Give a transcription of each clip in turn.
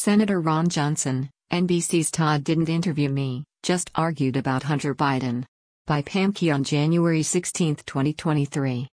Senator Ron Johnson, NBC's Todd didn't interview me, just argued about Hunter Biden. By Pam Key on January 16, 2023.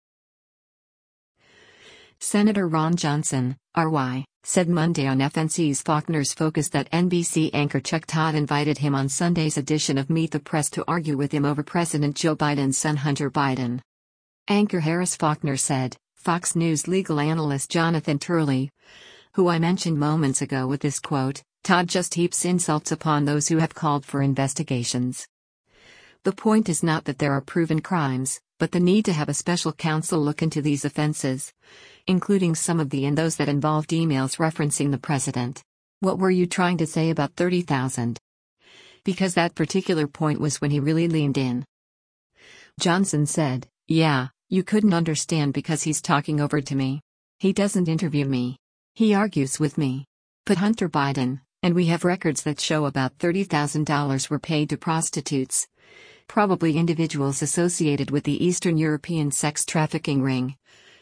Senator Ron Johnson, RY, said Monday on FNC's Faulkner's Focus that NBC anchor Chuck Todd invited him on Sunday's edition of Meet the Press to argue with him over President Joe Biden's son Hunter Biden. Anchor Harris Faulkner said, Fox News legal analyst Jonathan Turley, who I mentioned moments ago with this quote, Todd just heaps insults upon those who have called for investigations. The point is not that there are proven crimes, but the need to have a special counsel look into these offenses, including some of those that involved emails referencing the president. What were you trying to say about 30,000? Because that particular point was when he really leaned in. Johnson said, yeah, you couldn't understand because he's talking over to me. He doesn't interview me. He argues with me. But Hunter Biden, and we have records that show about $30,000 were paid to prostitutes. Probably individuals associated with the Eastern European sex trafficking ring.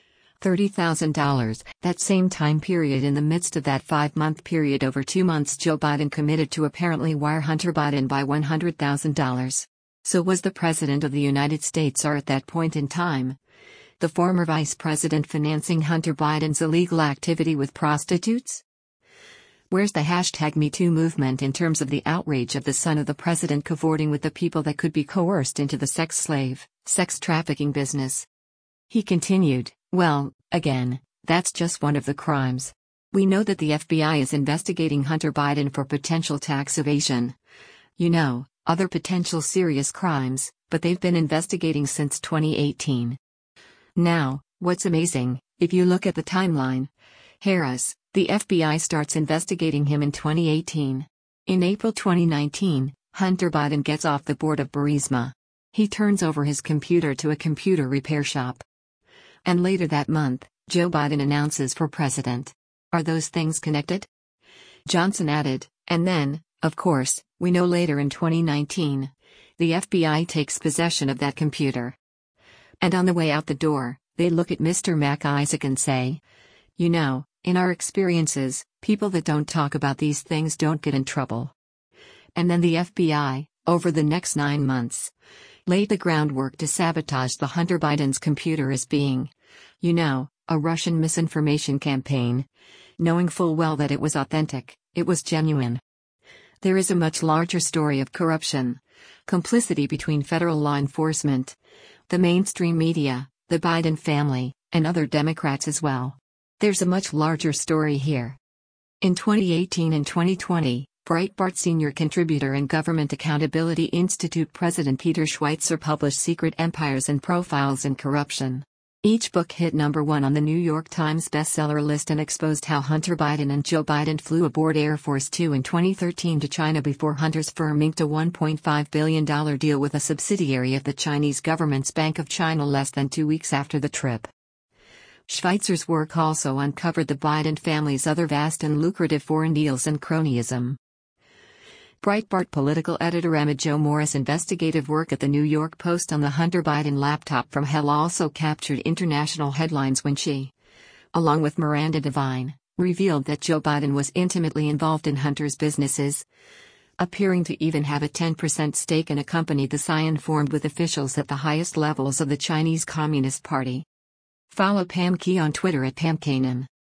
$30,000, that same time period in the midst of that 5-month period over 2 months Joe Biden committed to apparently wire Hunter Biden by $100,000. So was the President of the United States or at that point in time, the former Vice President financing Hunter Biden's illegal activity with prostitutes? Where's the #MeToo movement in terms of the outrage of the son of the president cavorting with the people that could be coerced into the sex trafficking business? He continued, well, again, that's just one of the crimes. We know that the FBI is investigating Hunter Biden for potential tax evasion. Other potential serious crimes, but they've been investigating since 2018. Now, what's amazing, if you look at the timeline, Harris, the FBI starts investigating him in 2018. In April 2019, Hunter Biden gets off the board of Burisma. He turns over his computer to a computer repair shop. And later that month, Joe Biden announces for president. Are those things connected? Johnson added, and then, of course, we know later in 2019, the FBI takes possession of that computer. And on the way out the door, they look at Mr. Mac Isaac and say, in our experiences, people that don't talk about these things don't get in trouble. And then the FBI, over the next 9 months, laid the groundwork to sabotage the Hunter Biden's computer as being, a Russian misinformation campaign, knowing full well that it was authentic, it was genuine. There is a much larger story of corruption, complicity between federal law enforcement, the mainstream media, the Biden family, and other Democrats as well. There's a much larger story here. In 2018 and 2020, Breitbart senior contributor and Government Accountability Institute President Peter Schweizer published Secret Empires and Profiles in Corruption. Each book hit #1 on the New York Times bestseller list and exposed how Hunter Biden and Joe Biden flew aboard Air Force Two in 2013 to China before Hunter's firm inked a $1.5 billion deal with a subsidiary of the Chinese government's Bank of China less than 2 weeks after the trip. Schweizer's work also uncovered the Biden family's other vast and lucrative foreign deals and cronyism. Breitbart political editor Emma Jo Morris' investigative work at the New York Post on the Hunter Biden laptop from hell also captured international headlines when she, along with Miranda Devine, revealed that Joe Biden was intimately involved in Hunter's businesses, appearing to even have a 10% stake in a company the Scion formed with officials at the highest levels of the Chinese Communist Party. Follow Pam Key on Twitter at PamKanan.